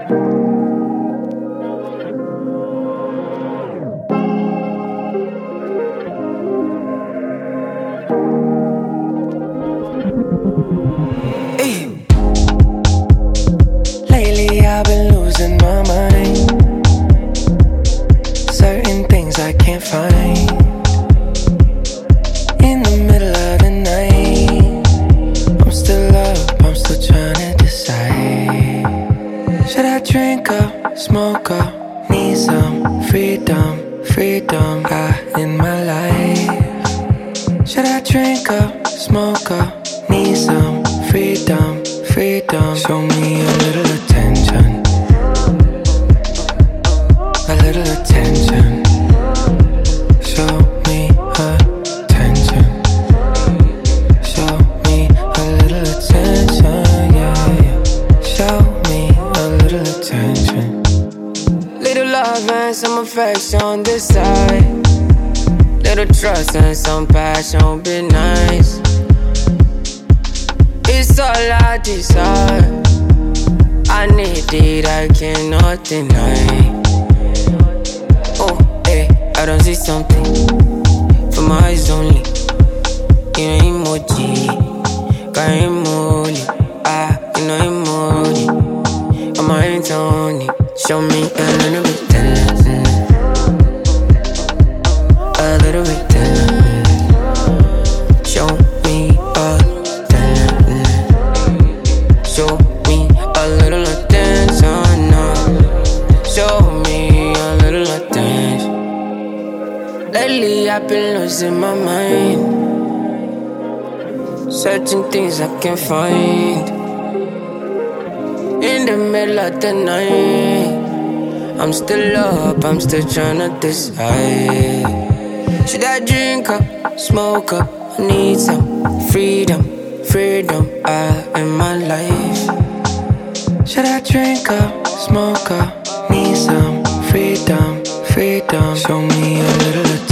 Lately I've been losing my mind. Certain things I can't find. In the middle of the night, I'm still up, I'm still trying to decide. Should I drink up, smoke up, need some freedom, freedom in my life? Should I drink up, smoke up, need some freedom, freedom? Show me a little attention, a little attention. Show me attention, show me a little attention, yeah, yeah. Show me a little attention. Little love and some affection on this side. Little trust and some passion, be nice. It's all I desire. I need it, I cannot deny. Oh, hey, I don't see something for my eyes only. You know emoji, got emoji. You know emoji. On my hands only. Show me a little bit tender, a little bit tender. Show me a tender. Show me a little attention now. Show me a little attention. Lately I've been losing my mind. Searching things I can't find. In the middle of the night, I'm still up, I'm still tryna decide. Should I drink up, smoke up? I need some freedom, freedom in my life. Should I drink up, smoke up? Need some freedom, freedom. Show me a little attention.